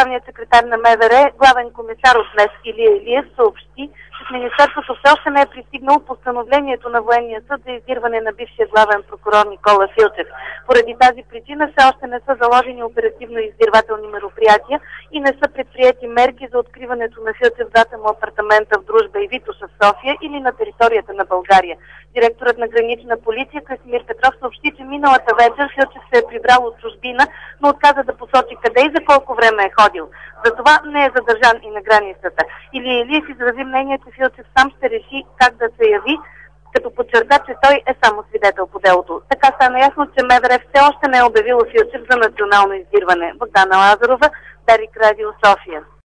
държавният секретар на МВР, главен комисар от днес Илия Илиев, съобщи, че в Министерството все още не е пристигнало постановлението на Военния съд за издирване на бившия главен прокурор Никола Филчев. Поради тази причина все още не са заложени оперативно-издирвателни мероприятия и не са предприети мерки за откриването на Филчев в двата му апартамента в Дружба и Витоша в София или на територията на България. Директорът на Гранична полиция Красимир Петров съобщи, че миналата вечер Филчев се е прибрал от чужбина, но отказа да посочи къде и за колко време е ходил. Затова не е задържан и на границата. Илия Илиев изрази мнение, че Филчев сам ще реши как да се яви, като подчерта, че той е само свидетел по делото. Така стана ясно, че МВР все още не е обявило Филчев за национално издирване. Богдана Лазарова, Дарик Радио, София.